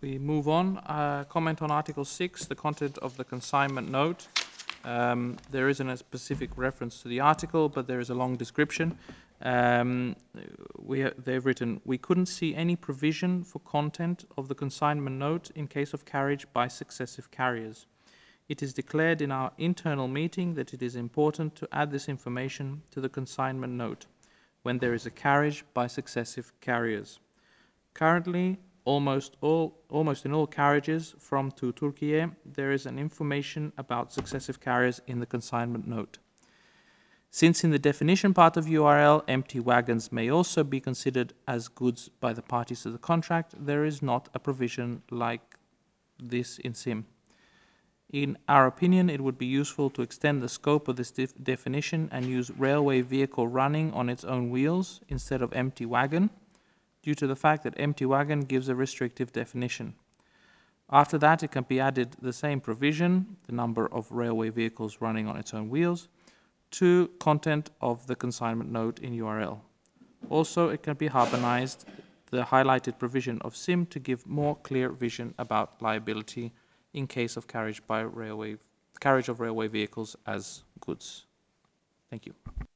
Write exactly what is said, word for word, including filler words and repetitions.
we move on. Uh, comment on Article six, the content of the consignment note. Um, there isn't a specific reference to the article, but there is a long description. Um, we ha they've written, we couldn't see any provision for content of the consignment note in case of carriage by successive carriers. It is declared in our internal meeting that it is important to add this information to the consignment note when there is a carriage by successive carriers. Currently, almost all, almost in all carriages from to Turkey, there is an information about successive carriers in the consignment note. Since in the definition part of U R L, empty wagons may also be considered as goods by the parties to the contract, there is not a provision like this in S I M. In our opinion, it would be useful to extend the scope of this def definition and use railway vehicle running on its own wheels instead of empty wagon, due to the fact that empty wagon gives a restrictive definition. After that, it can be added the same provision, the number of railway vehicles running on its own wheels, to content of the consignment note in U R L. Also, it can be harmonized the highlighted provision of S I M to give more clear vision about liability in case of carriage by railway, carriage of railway vehicles as goods. Thank you.